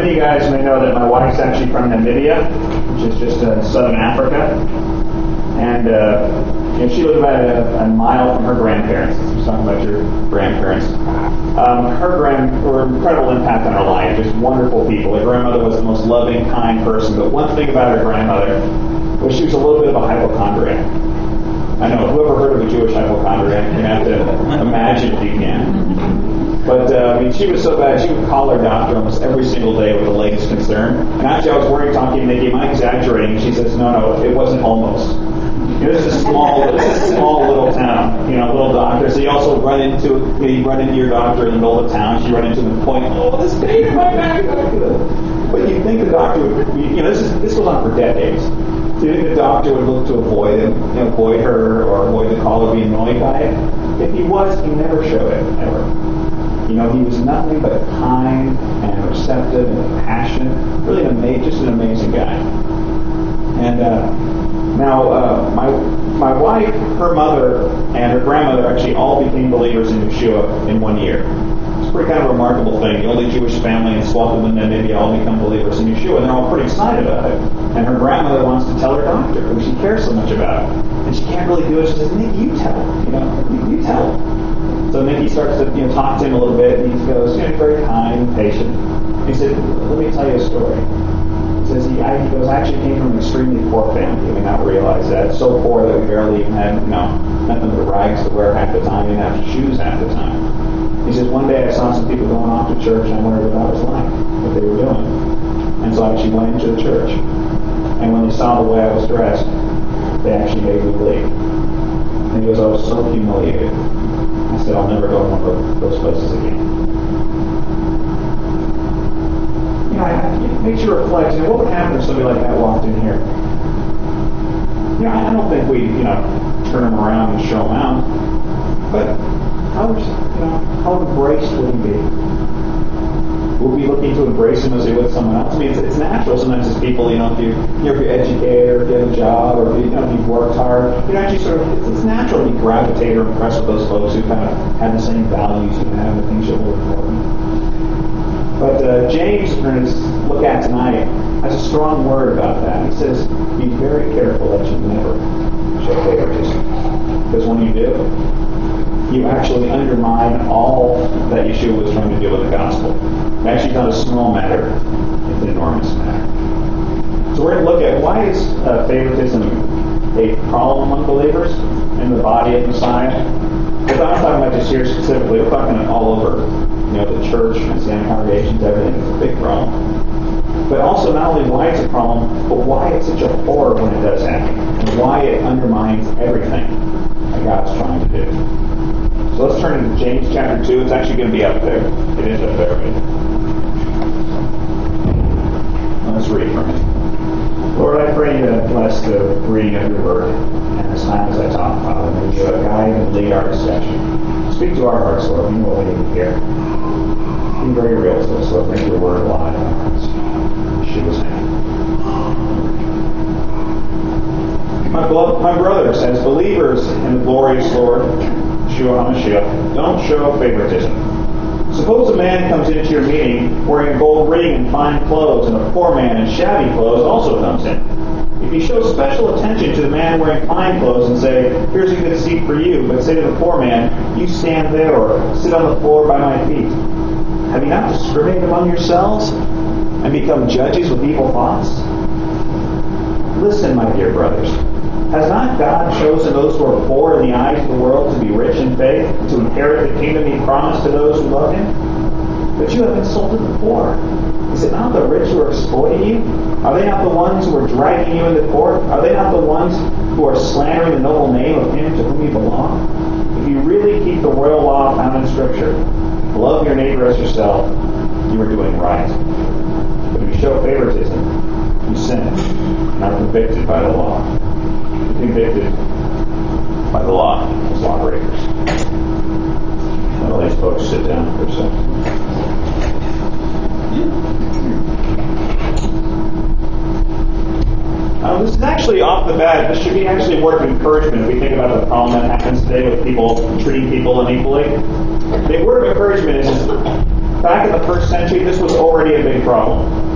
of you guys may know that my wife's actually from Namibia, which is just southern Africa. And she lived about a mile from her grandparents. She's talking about your grandparents. Her were an incredible impact on her life, just wonderful people. Her grandmother was the most loving, kind person. But one thing about her grandmother was she was a little bit of a hypochondriac. I know, whoever heard of a Jewish hypochondriac, you have to imagine if you can. But, she was so bad, she would call her doctor almost every single day with the latest concern. And actually, I was worried, talking to Nikki, am I exaggerating? And she says, no, it wasn't almost. This is a small little town, little doctor. So you also run into your doctor in the middle of town. You run into him and point, this pain in my back. But you think the doctor would, this goes on for decades. So you think the doctor would look to avoid him, avoid her, or avoid the call or be annoyed by it? If he was, he never showed it, ever. He was nothing but kind and receptive and compassionate. Really just an amazing guy. And now, my wife, her mother, and her grandmother actually all became believers in Yeshua in 1 year. It's a pretty kind of remarkable thing. The only Jewish family in Swaziland and Namibia all become believers in Yeshua, and they're all pretty excited about it. And her grandmother wants to tell her doctor, who she cares so much about. And she can't really do it. She says, Nick, you tell him. You tell him. So Nicky starts to talk to him a little bit, and he goes, very kind and patient. He said, let me tell you a story. He says, he goes, I actually came from an extremely poor family. You may not realize that. So poor that we barely even had, nothing but rags to wear half the time, we didn't have shoes half the time. He says, one day I saw some people going off to church, and I wondered what that was like, what they were doing. And so I actually went into the church. And when they saw the way I was dressed, they actually made me leave. And he goes, I was so humiliated. I said, I'll never go to one of those places again. It makes you reflect, what would happen if somebody like that walked in here? I don't think we'd, turn him around and show him out. But how embraced would he be? Would we be looking to embrace him as he would someone else? I mean, it's natural sometimes as people, if you're educated, or if you have a job, or if you've worked hard, actually it's natural to be gravitate or impressed with those folks who kind of have the same values you have, the things you hold important. But James, we're going to look at tonight, has a strong word about that. He says, be very careful that you never show favoritism. Because when you do, you actually undermine all that Yeshua was trying to do with the gospel. Actually, it's not a small matter, it's an enormous matter. So we're going to look at why is favoritism a problem among believers in the body of Messiah. But I'm not talking about just here specifically, we're talking all over, the church, Messianic congregations, everything. It's a big problem. But also not only why it's a problem, but why it's such a horror when it does happen. And why it undermines everything that God's trying to do. So let's turn to James chapter 2. It's actually going to be up there. It is up there. Let's read from it. Lord, I pray you to bless the reading of your word. And this time as I talk, Father, may you guide and lead our discussion. Speak to our hearts, Lord. We know what we need to hear. Be very real to us, Lord. Make your word alive in our hearts. Yeshua's name. My brothers, as believers in the glorious Lord, Yeshua HaMashiach, don't show favoritism. Suppose a man comes into your meeting wearing a gold ring and fine clothes, and a poor man in shabby clothes also comes in. If you show special attention to the man wearing fine clothes and say, here's a good seat for you, but say to the poor man, you stand there or sit on the floor by my feet, have you not discriminated among yourselves and become judges with evil thoughts? Listen, my dear brothers. Has not God chosen those who are poor in the eyes of the world to be rich in faith and to inherit the kingdom he promised to those who love him? But you have insulted the poor. Is it not the rich who are exploiting you? Are they not the ones who are dragging you into court? Are they not the ones who are slandering the noble name of him to whom you belong? If you really keep the royal law found in Scripture, love your neighbor as yourself, you are doing right. But if you show favoritism, you sin and are convicted by the law. Convicted by the law as lawbreakers. Now these folks sit down for a second. This is actually off the bat. This should be actually a word of encouragement if we think about the problem that happens today with people treating people unequally. The word of encouragement is, back in the first century, this was already a big problem.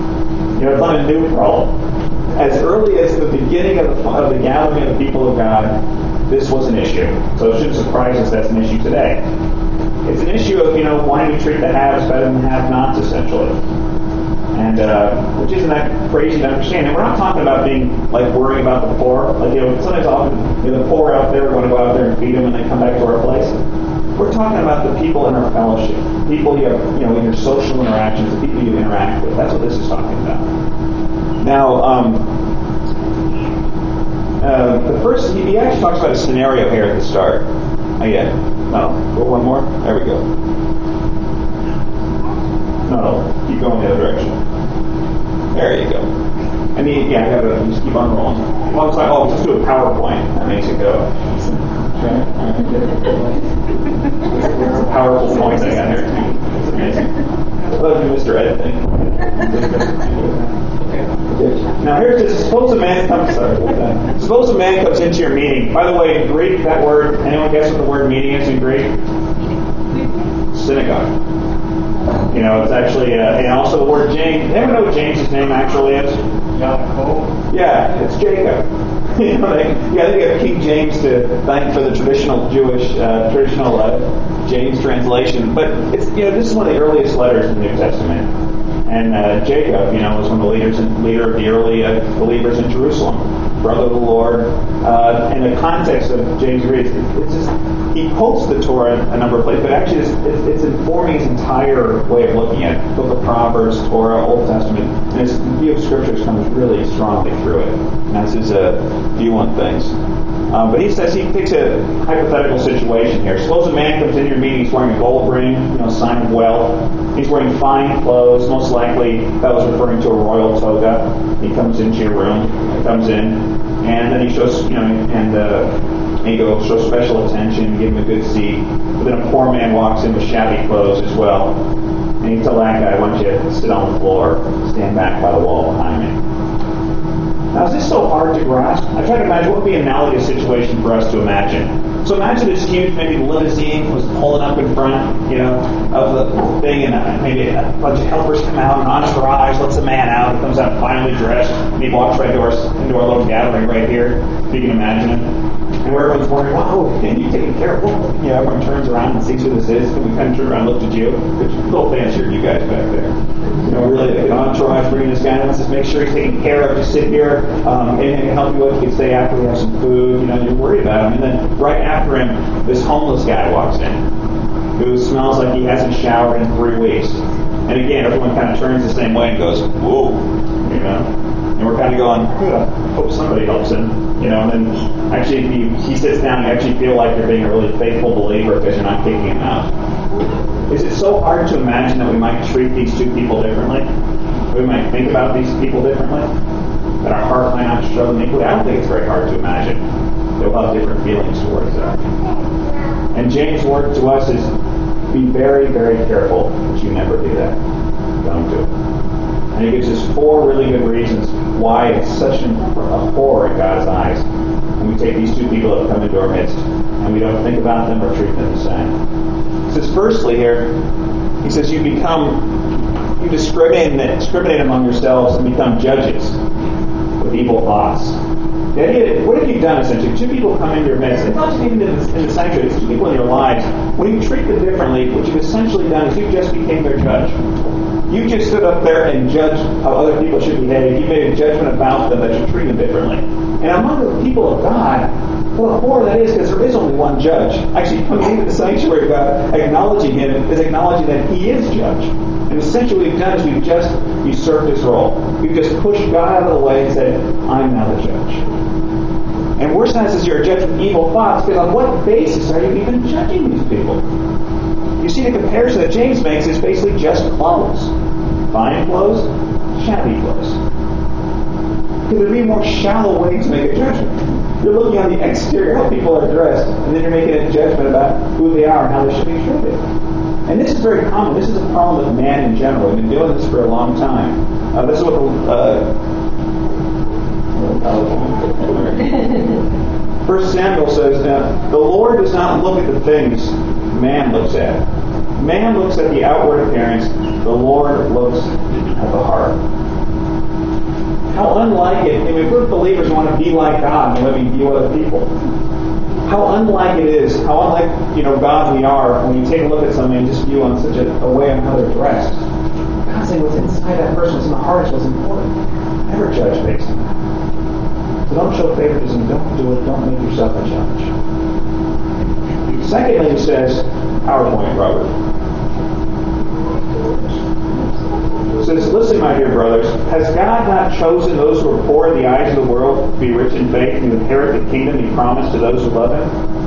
It's not a new problem. As early as the beginning of the gathering of the people of God, this was an issue. So it shouldn't surprise us that's an issue today. It's an issue of, wanting to treat the haves better than the have-nots, essentially. And which isn't that crazy to understand. And we're not talking about being worrying about the poor. Sometimes often the poor out there, we want to go out there and feed them and then come back to our place. We're talking about the people in our fellowship, people you have, in your social interactions, the people you interact with. That's what this is talking about. Now, the first, he actually talks about a scenario here at the start. Go one more. There we go. No, keep going the other direction. There you go. And I gotta just keep on rolling. Well, it's let's do a PowerPoint. That makes it go. It's a powerful point I got here. It's amazing. I love you, Mr. Editing. Now here's this. Suppose a man comes into your meeting. By the way, in Greek, that word, anyone guess what the word meeting is in Greek? Synagogue. It's actually, and also the word James. Anyone know what James's name actually is? Jacob. Yeah, it's Jacob. They have King James to thank for the traditional Jewish, James translation. But it's, this is one of the earliest letters in the New Testament. And Jacob, was one of the leader of the early believers in Jerusalem, brother of the Lord. In the context of James reads, he quotes the Torah a number of places, but actually it's informing his entire way of looking at it. Book of Proverbs, Torah, Old Testament, and his view of Scriptures comes really strongly through it. And that's his view on things. But he says he takes a hypothetical situation here. Suppose a man comes into your meeting, he's wearing a gold ring, sign of wealth. He's wearing fine clothes. Most likely that was referring to a royal toga. He comes into your room, and then he shows, he goes show special attention, give him a good seat. But then a poor man walks in with shabby clothes as well. And you tell that guy, why don't you sit on the floor, stand back by the wall behind me. Now, is this so hard to grasp? I try to imagine what would be an analogous situation for us to imagine. So imagine this huge, maybe limousine was pulling up in front, of the thing, and maybe a bunch of helpers come out, an entourage lets a man out, he comes out finely dressed, and he walks right into our little gathering right here, if you can imagine it. And where everyone's wondering, wow, can you take care of it? Everyone turns around and sees who this is, and we kind of turn around and look at you. Good little fancy you guys back there. Really, the entourage bringing this guy in, let's just make sure he's taken care of, just sit here, and help you with, you can stay after we have some food, you're worried about him. And then right after him, this homeless guy walks in, who smells like he hasn't showered in 3 weeks. And again, everyone kind of turns the same way and goes, whoa, And we're kind of going, I hope somebody helps him, And then actually, if he sits down, you actually feel like you're being a really faithful believer because you're not kicking him out. Is it so hard to imagine that we might treat these two people differently? We might think about these people differently? That our heart might not struggle equally? I don't think it's very hard to imagine that we'll have different feelings towards that. And James' word to us is, be very, very careful that you never do that. Don't do it. And he gives us 4 really good reasons why it's such a horror in God's eyes when we take these two people that have come into our midst and we don't think about them or treat them the same. He says, firstly here, he says you discriminate among yourselves and become judges with evil thoughts. The idea, what have you done essentially? 2 people come into your midst, and not just even in the sanctuary, it's 2 people in your lives. When you treat them differently, what you've essentially done is you just became their judge. You just stood up there and judged how other people should behave. You made a judgment about them that you treat them differently. And among the people of God, what a horror that is, because there is only one judge. Actually, coming into the sanctuary, God acknowledging him is acknowledging that he is judge. And essentially what we've done is we've just usurped his role. We've just pushed God out of the way and said, I'm now the judge. And worse than that is you're a judge with evil thoughts, because on what basis are you even judging these people? You see, the comparison that James makes is basically just clothes. Fine clothes, shabby clothes. Because there'd be a more shallow way to make a judgment. You're looking on the exterior, how people are dressed, and then you're making a judgment about who they are and how they should be treated. And this is very common. This is a problem with man in general. We've been doing this for a long time. This is what First Samuel says, the Lord does not look at the things man looks at. Man looks at the outward appearance. The Lord looks at the heart. unlike it, if we're believers who want to be like God and let me view other people, how unlike it is, how unlike God we are when you take a look at somebody and just view on such a way on how they're dressed. God's saying what's inside that person, what's in the heart is what's important. Never judge based on that. So don't show favoritism, don't do it, don't make yourself a judge. Secondly, he says, PowerPoint, Robert. It says, listen, my dear brothers, has God not chosen those who are poor in the eyes of the world to be rich in faith and to inherit the kingdom he promised to those who love him?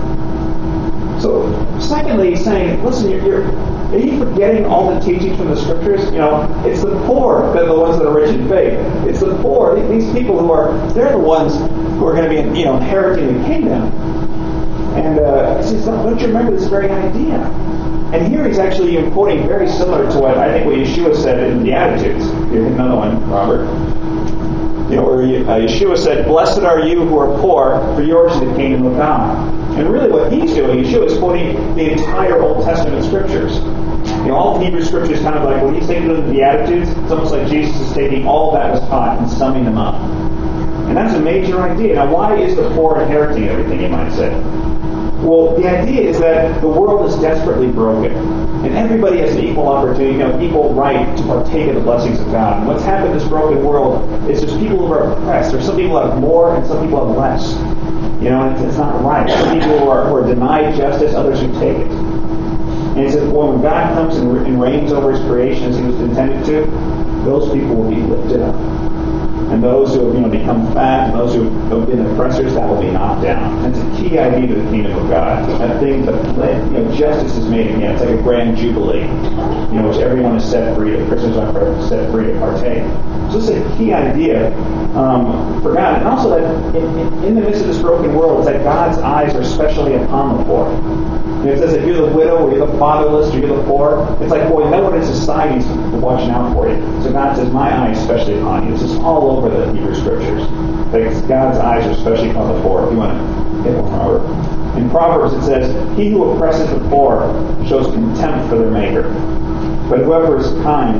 So, secondly, he's saying, listen, are you forgetting all the teachings from the scriptures? It's the poor that are the ones that are rich in faith. It's the poor, these people they're the ones who are going to be, inheriting the kingdom. And he says, don't you remember this very idea? And here he's actually quoting very similar to what Yeshua said in the Beatitudes. Here's another one, Robert. Where Yeshua said, "Blessed are you who are poor, for yours is the kingdom of God." And really what he's doing, Yeshua is quoting the entire Old Testament scriptures. All the Hebrew scriptures kind of like, when he's taking the Beatitudes, it's almost like Jesus is taking all that was taught and summing them up. And that's a major idea. Now, why is the poor inheriting everything, you might say? Well, the idea is that the world is desperately broken. And everybody has an equal opportunity, equal right to partake of the blessings of God. And what's happened in this broken world is there's people who are oppressed. There's some people who have more and some people have less. It's not right. Some people who are denied justice, others who take it. And he says, when God comes and reigns over his creation as he was intended to, those people will be lifted up. And those who have become fat, and those who have been oppressors, that will be knocked down. That's a key idea to the kingdom of God. That thing that justice is made again. It's like a grand jubilee, which everyone is set free. The Christians are set free to partake. So this is a key idea for God, and also that in the midst of this broken world, it's that God's eyes are especially upon the poor. It says if you're the widow, or you're the fatherless, or you're the poor, it's like, boy, no one in society is watching out for you. So God says, my eye is especially upon you. This is all over the Hebrew Scriptures. Like God's eyes are especially upon the poor. If you want to get one, Robert. In Proverbs it says, he who oppresses the poor shows contempt for their maker. But whoever is kind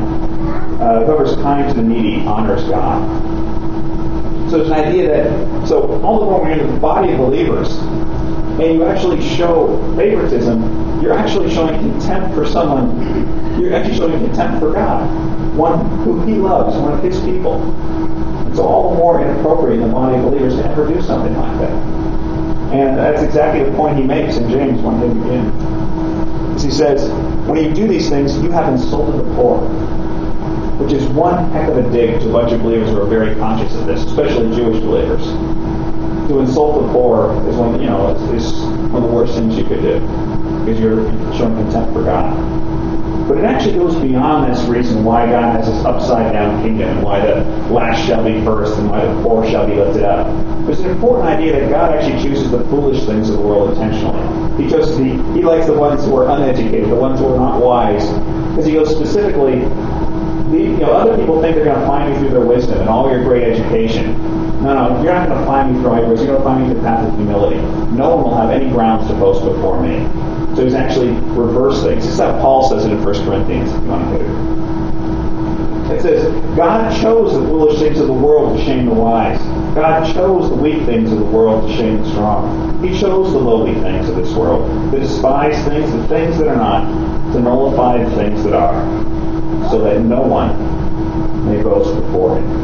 to the needy honors God. So there's an idea that, all the more when you're in the body of believers, and you actually show favoritism, you're actually showing contempt for someone. You're actually showing contempt for God, one who he loves, one of his people. It's all the more inappropriate in the body of believers to ever do something like that. And that's exactly the point he makes in James 1 to begin. As he says, when you do these things, you have insulted the poor. Which is one heck of a dig to a bunch of believers who are very conscious of this, especially Jewish believers. To insult the poor is one of the worst things you could do, because you're showing contempt for God. But it actually goes beyond this reason why God has this upside-down kingdom, and why the last shall be first, and why the poor shall be lifted up. There's an important idea that God actually chooses the foolish things of the world intentionally. He likes the ones who are uneducated, the ones who are not wise, because he goes specifically. Other people think they're going to find me through their wisdom and all your great education. No, you're not going to find me through my wisdom. You're going to find me through the path of humility. No one will have any grounds to boast before me. So he's actually reversed things. This is how Paul says it in 1 Corinthians, if you want to get it. It says, God chose the foolish things of the world to shame the wise. God chose the weak things of the world to shame the strong. He chose the lowly things of this world, the despised things, the things that are not, to nullify the things that are, so that no one may boast before him.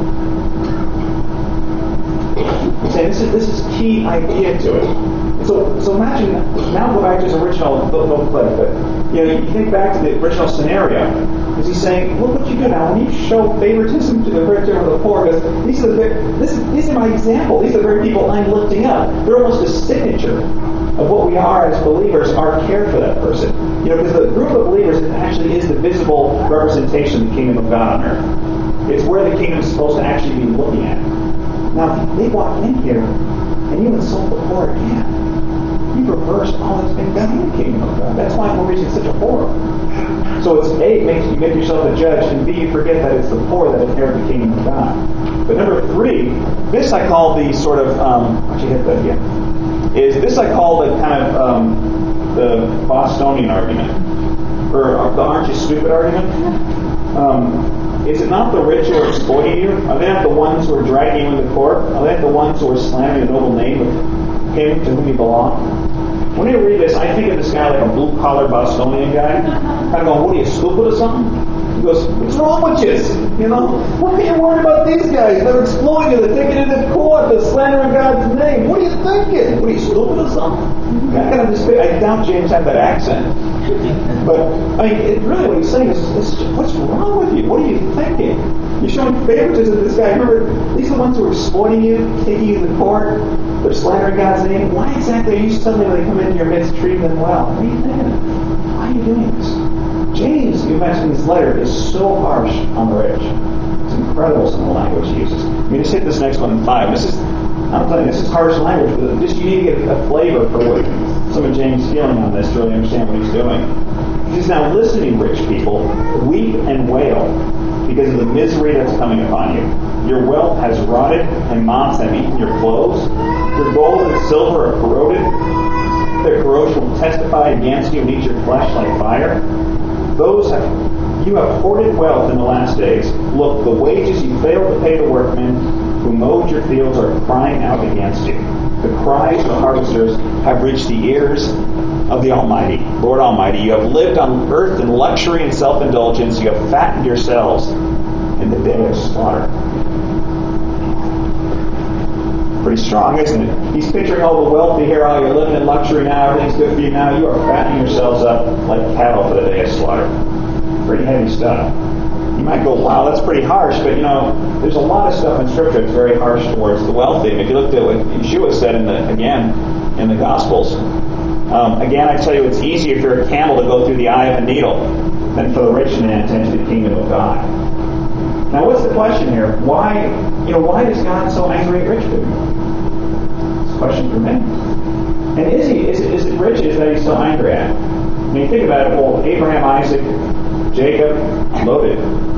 This is key idea to it. So imagine, now go back to his original, don't play, but you think back to the original scenario. Is he saying, look what you do now, when you show favoritism to the rich or the poor, because these are my example, these are the very people I'm lifting up. They're almost a signature of what we are as believers, our care for that person. Because the group of believers actually is the visible representation of the kingdom of God on earth. It's where the kingdom is supposed to actually be looking at. Now, if they walk in here and you insult the poor again, you reverse all that's been done in the kingdom of God. That's why we're reaching such a horror. So it's A, it makes you make yourself a judge, and B, you forget that it's the poor that inherit the kingdom of God. But number 3, this I call the sort of this I call the kind of the Bostonian argument. or the aren't you stupid argument? Is it not the rich who are exploiting you? Are they not the ones who are dragging you into court? Are they not the ones who are slandering the noble name of him to whom you belong? When you read this, I think of this guy like a blue-collar Bostonian guy. Kind of going, what are you, stupid or something? He goes, what's wrong with you? You know, what are you worried about these guys? They're exploiting you. They're taking you into court. They're slandering God's name. What are you thinking? What are you, stupid or something? I doubt James had that accent. But, I mean, really what he's saying is, what's wrong with you? What are you thinking? You're showing favoritism to this guy. Remember, these are the ones who are exploiting you, taking you to court. They're slandering God's name. Why exactly are you suddenly, when they come into your midst, treating them well? What are you thinking? Why are you doing this? James, you mentioned this letter, is so harsh on the rich. It's incredible some of the language he uses. I mean, just hit this next one in 5. I'm telling you, this is harsh language, but just you need to get a flavor for what some of James' feeling on this to really understand what he's doing. He says, now listen, you rich people, weep and wail because of the misery that's coming upon you. Your wealth has rotted, and moths have eaten your clothes. Your gold and silver are corroded. Their corrosion will testify against you and eat your flesh like fire. You have hoarded wealth in the last days. Look, the wages you failed to pay the workmen who mowed your fields are crying out against you. The cries of the harvesters have reached the ears of the Almighty, Lord Almighty. You have lived on earth in luxury and self-indulgence. You have fattened yourselves in the day of slaughter. Pretty strong, isn't it? He's picturing all the wealthy here. Oh, you're living in luxury now. Everything's good for you now. You are fattening yourselves up like cattle for the day of slaughter. Pretty heavy stuff. You might go, wow, that's pretty harsh, but there's a lot of stuff in Scripture that's very harsh towards the wealthy. And if you looked at what Yeshua said in the Gospels, again, I tell you, it's easier if you're a camel to go through the eye of a needle than for the rich man to enter the kingdom of God. Now, what's the question here? Why is God so angry at rich people? It's a question for me. And is it riches that he's so angry at? I mean, think about it. Well, Abraham, Isaac, Jacob, loaded.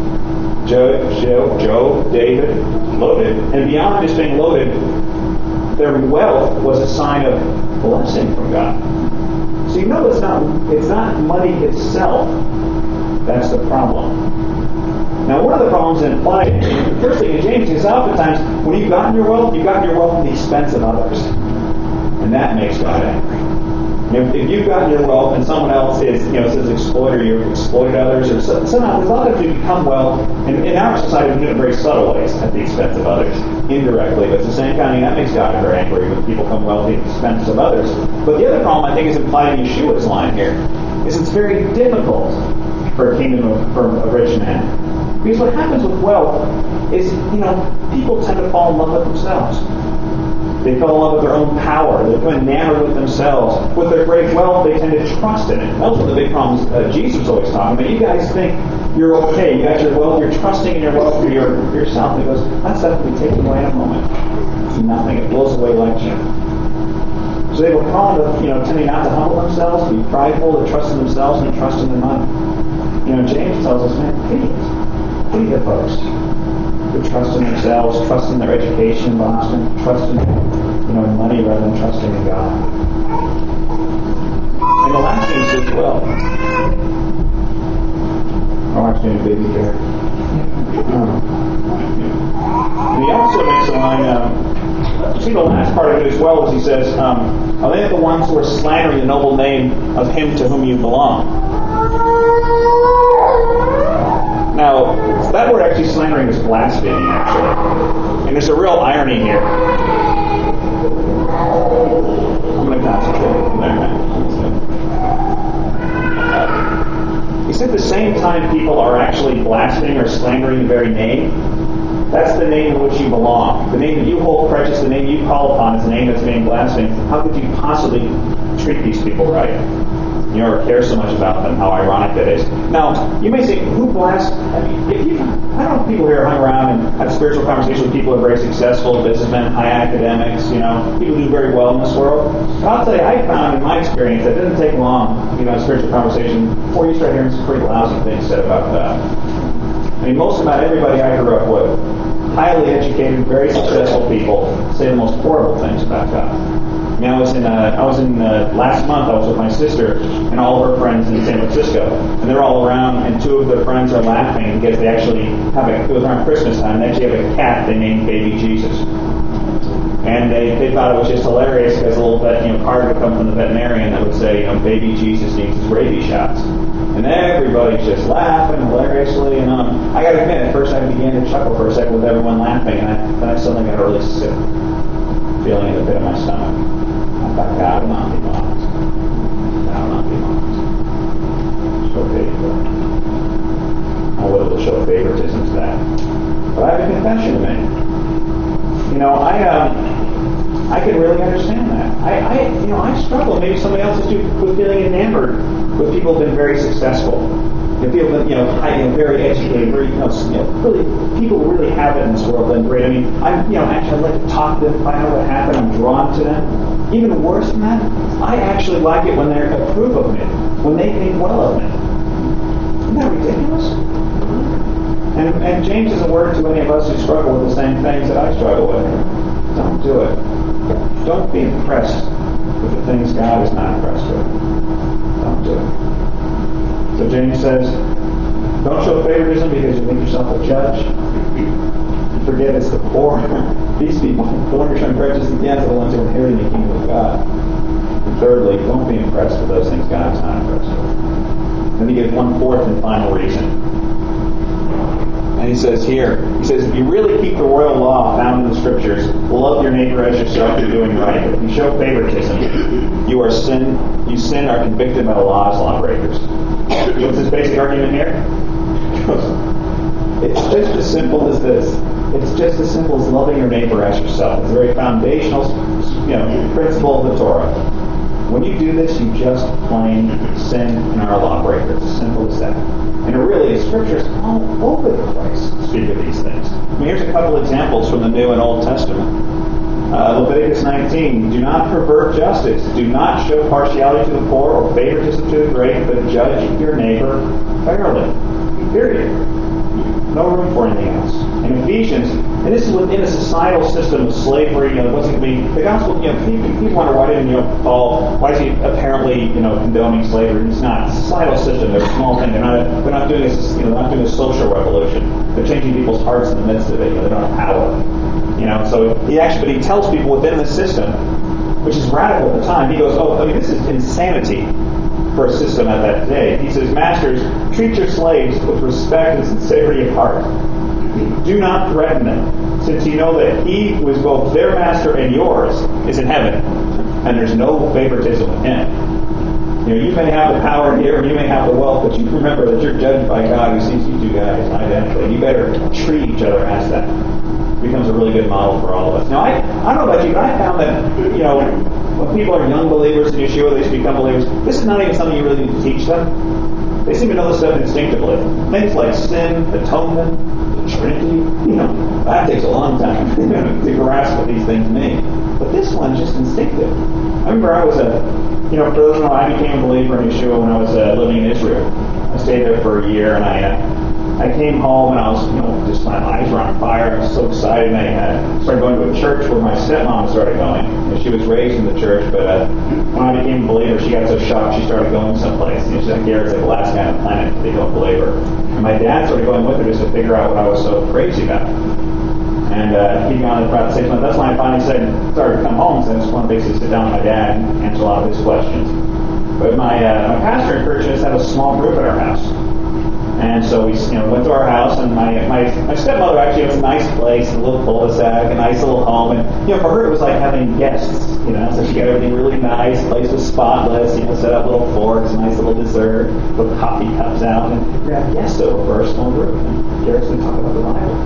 Job, David, loaded. And beyond just being loaded, their wealth was a sign of blessing from God. So it's not money itself that's the problem. Now, one of the problems implied, the first thing in James is oftentimes when you've gotten your wealth at the expense of others. And that makes God angry. If you've gotten your wealth and someone else says exploiter, you've exploited others, or somehow there's a lot of you become wealth, and in our society we do it in very subtle ways at the expense of others, indirectly, but it's the same kind of thing that makes God very angry when people become wealthy at the expense of others. But the other problem I think is implied in Yeshua's line here, is it's very difficult for a rich man. Because what happens with wealth is, people tend to fall in love with themselves. They fall in love with their own power. They become enamored with themselves. With their great wealth, they tend to trust in it. That was one of the big problems Jesus was always talking about. You guys think you're okay. You got your wealth. You're trusting in your wealth for yourself. And he goes, that stuff will be taken away in a moment. It's nothing. It blows away like you. So they were prone to, tending not to humble themselves, to be prideful, to trust in themselves and trust in their money. James tells us, man, pity the folks who trust in themselves, trust in their education in Boston, trust in money rather than trusting in God. And the last thing is as well. I'm watching a baby here. And he also makes a line, see the last part of it as well, as he says, are they the ones who are slandering the noble name of him to whom you belong? Now, that word actually slandering is blaspheming, actually. And there's a real irony here. I'm going to concentrate. He said at the same time people are actually blaspheming or slandering the very name, that's the name in which you belong. The name that you hold precious, the name you call upon is the name that's being blasphemed. How could you possibly treat these people right? Or care so much about them, how ironic that is. Now, you may say, who blasphemes? I don't know if people here hung around and had spiritual conversations with people who are very successful businessmen, high academics, people who do very well in this world. But I'll tell you, I found in my experience that it doesn't take long, a spiritual conversation before you start hearing some pretty lousy things said about that. I mean, most about everybody I grew up with, highly educated, very successful people, say the most horrible things about God. I mean, I was in last month. I was with my sister and all of her friends in San Francisco, and they're all around. And two of their friends are laughing because they actually have it was around Christmas time. They actually have a cat they named Baby Jesus, and they thought it was just hilarious because a little card would come from the veterinarian that would say, Baby Jesus needs his rabies shots, and everybody's just laughing hilariously. And I got to admit, at first I began to chuckle for a second with everyone laughing, and then I suddenly got a really sick feeling in the pit of my stomach. I thought, God will not be mocked. God will not be mocked. Show favor. How little to show favoritism to that. But I have a confession to make. I can really understand that. I struggle. Maybe somebody else is too, with feeling enamored with people who've been very successful. People that very educated, very really people who really have it in this world. Then great. I mean, actually I'd like to talk to them, find out what happened. I'm drawn to them. Even worse than that, I actually like it when they approve of me, when they think well of me. Isn't that ridiculous? And James is a word to any of us who struggle with the same things that I struggle with. Don't do it. Don't be impressed with the things God is not impressed with. Don't do it. So James says, don't show favoritism because you make yourself a judge. You forget it's the poor. These people, the one you're showing prejudice against, are the ones who are inheriting the kingdom of God. And thirdly, don't be impressed with those things God is not impressed with. Then he gives one fourth and final reason. And he says, if you really keep the royal law found in the Scriptures, love your neighbor as yourself, you're doing right. But if you show favoritism, you sin, are convicted by the law as lawbreakers. What's his basic argument here? It's just as simple as this. It's just as simple as loving your neighbor as yourself. It's a very foundational, principle of the Torah. When you do this, you just plain sin and are a lawbreaker. It's as simple as that. And it really is. Scriptures all over the place speak of these things. I mean, here's a couple examples from the New and Old Testament. Leviticus 19, do not pervert justice. Do not show partiality to the poor or favoritism to the great, but judge your neighbor fairly. Period. No room for anything else. In Ephesians, and this is within a societal system of slavery, what's it mean? The gospel, people wonder why didn't Paul, why is he apparently, condoning slavery? It's not. It's a societal system. They're a small thing. They're not doing this, they're not doing a social revolution. They're changing people's hearts in the midst of it. They don't have power. So but he tells people within the system, which is radical at the time, he goes, this is insanity for a system at that day. He says, masters, treat your slaves with respect and sincerity of heart. Do not threaten them, since you know that he who is both their master and yours is in heaven, and there's no favoritism with him. You may have the power here, and you may have the wealth, but you remember that you're judged by God who sees you two guys identically. You better treat each other as that. It becomes a really good model for all of us. Now, I don't know about you, but I found that, when people are young believers in Yeshua, they become believers, this is not even something you really need to teach them. They seem to know this stuff instinctively. Things like sin, atonement, the Trinity, that takes a long time to grasp what these things mean. But this one's just instinctive. I remember I was for those who know, I became a believer in Yeshua when I was living in Israel. I stayed there for a year, and I came home, and I was, just my eyes were on fire. I was so excited. And I started going to a church where my stepmom started going. She was raised in the church, but when I became a believer, she got so shocked she started going someplace. She's like, Garrett's like the last guy on the planet they don't believe her. And my dad started going with her just to figure out what I was so crazy about. And he'd gone to about 6 months. That's when I finally started to come home, so I just wanted to basically sit down with my dad and answer a lot of his questions. But my pastor encouraged us to have a small group at our house. And so we went to our house, and my stepmother actually has a nice place, a little cul-de-sac, a nice little home. And, for her it was like having guests, so she got everything really nice, the place was spotless, set up little forks, nice little dessert, put coffee cups out, and we had guests over for our small group. And Garrett's going to talk about the Bible,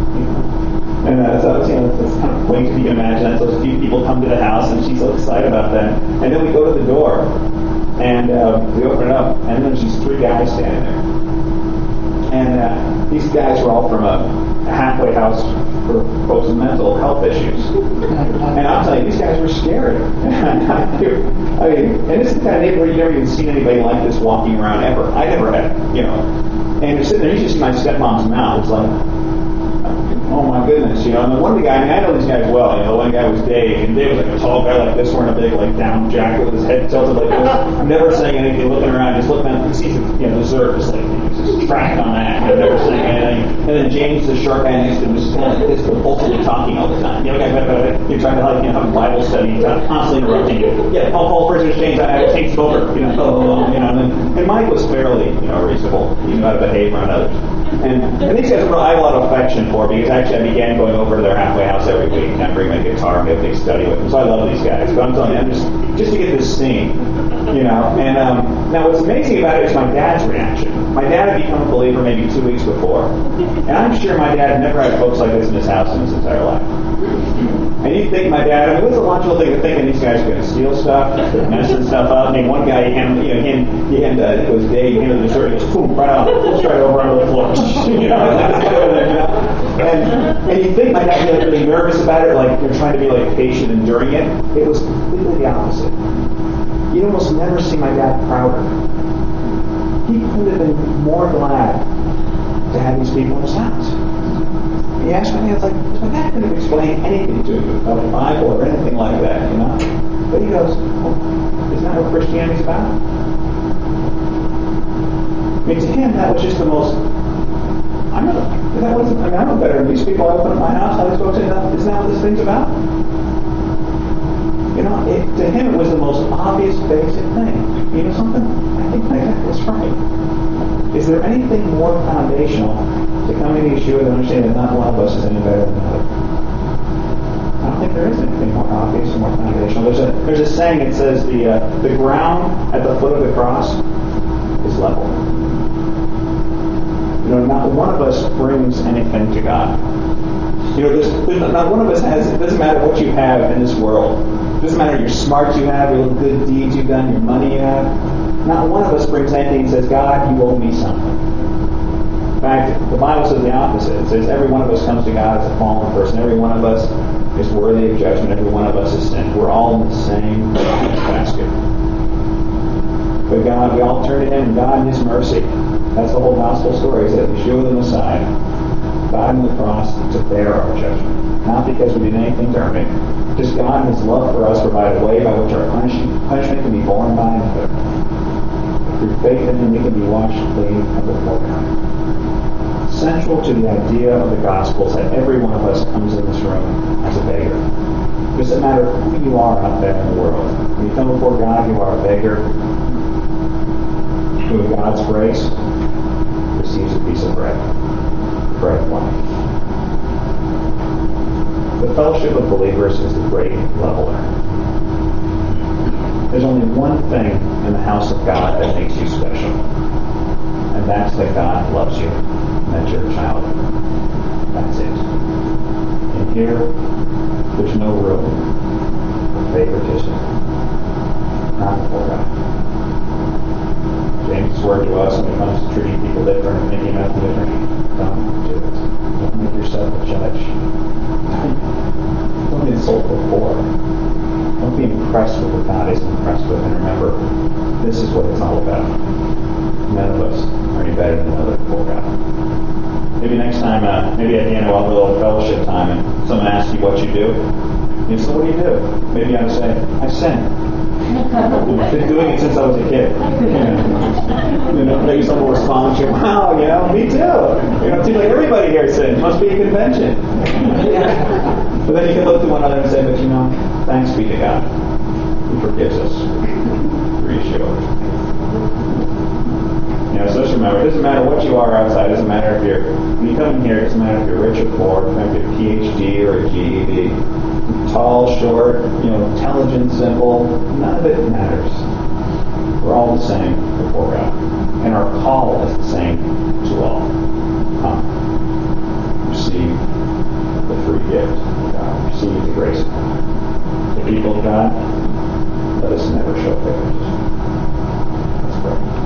And so it's kind of quaint if you can imagine that. So a few people come to the house, and she's so excited about that. And then we go to the door, and we open it up, and then there's these 3 guys standing there. And these guys were all from a halfway house for folks with mental health issues. And I'll tell you, these guys were scary. And this is the kind of neighborhood you've never even seen anybody like this walking around ever. I never had, And you're sitting there, you just see my stepmom's mouth. It's like, Oh my goodness, and the one guy, I know these guys well, the one guy was Dave, and Dave was like a tall guy like this, wearing a big down jacket with his head tilted like this, never saying anything, looking around, just looking at, he sees dessert, just just tracked on that, never saying anything. And then James, the short guy next to him, was kind of like this, compulsively talking all the time. You're trying to have a Bible study, constantly interrupting you. Yeah, Paul Prisoners James, I take over, and Mike was fairly, reasonable. He knew how to behave around others. And these guys I have a lot of affection for, because actually I began going over to their halfway house every week, and I bring my guitar and get a big study with them. So I love these guys. But I'm telling you, I'm just to get this scene, And now what's amazing about it is my dad's reaction. My dad had become a believer maybe 2 weeks before, and I'm sure my dad never had folks like this in his house in his entire life. And you think my dad, it was a logical thing to think that these guys are going to steal stuff, messing stuff up. One guy, it was Dave, he handed the dessert, he goes, boom, right off, straight over onto the floor. And you think my dad was really nervous about it, like you're trying to be patient and enduring it. It was completely the opposite. You'd almost never see my dad prouder. He could have been more glad to have these people in his house. He asked my dad, my dad couldn't explain anything to him about the Bible or anything like that, But he goes, isn't that what Christianity's about? To him, that was just the most, I know better than these people I open up my house, how they spoke to me, isn't that what this thing's about? To him it was the most obvious, basic thing. You know something? I think my dad was right. Is there anything more foundational to coming to Yeshua and understanding that not one of us is any better than another? I don't think there is anything more obvious or more foundational. There's a saying that says the ground at the foot of the cross is level. Not one of us brings anything to God. Not one of us has, it doesn't matter what you have in this world. It doesn't matter your smarts you have, your little good deeds you've done, your money you have. Not one of us brings anything and says, God, you owe me something. In fact, the Bible says the opposite. It says every one of us comes to God as a fallen person. Every one of us is worthy of judgment. Every one of us is sin. We're all in the same basket. But God, we all turn to Him, and God in His mercy. That's the whole gospel story, is that Yeshua the Messiah died on the cross to bear our judgment. Not because we did anything to earn it. Just God in His love for us provided a way by which our punishment can be borne by another. Through faith in Him, we can be washed clean and before God. Central to the idea of the gospel is that every one of us comes in this room as a beggar. It doesn't matter who you are out there in the world. When you come before God, you are a beggar who, in God's grace, receives a piece of bread of life. The fellowship of believers is the great leveler. There's only one thing in the house of God that makes you special, and that's that God loves you, and that you're a child. That's it. And here, there's no room for favoritism, not before God. James' word to us when it comes to treating people different and making them different, don't do it. Don't make yourself a judge. Don't insult the poor. Don't be impressed with what God is impressed with. And remember, this is what it's all about. None of us are any better than another before God. Maybe next time, maybe at the end of a little fellowship time, and someone asks you what you do, so what do you do? Maybe I would say, I sin. I've been doing it since I was a kid. Maybe someone will respond to you, wow, me too. It seems like everybody here sins. Must be a convention. But then you can look to one another and say, but thanks be to God who forgives us. So just remember, it doesn't matter what you are outside. It doesn't matter if when you come in here, it doesn't matter if you're rich or poor, if you're a PhD or a GED, tall, short, intelligent, simple. None of it matters. We're all the same before God. And our call is the same to all. Come. Receive the free gift of God. Receive the grace of God. The people of God, let us never show favoritism. Let's pray.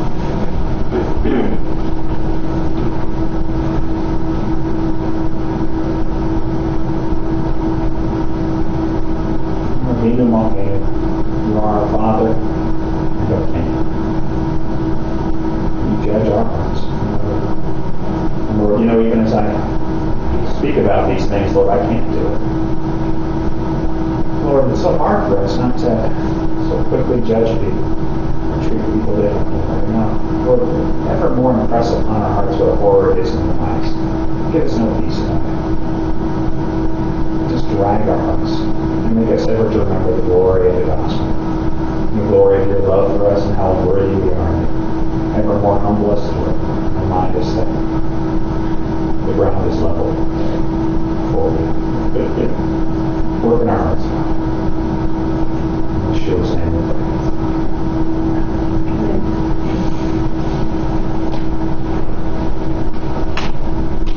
Kingdom of God, you are our Father and our King. You judge our hearts. And Lord, even as I speak about these things, Lord, I can't do it. Lord, it's so hard for us not to so quickly judge people or treat people differently. No, Lord, ever more impress upon our hearts what a horror it is in the eyes.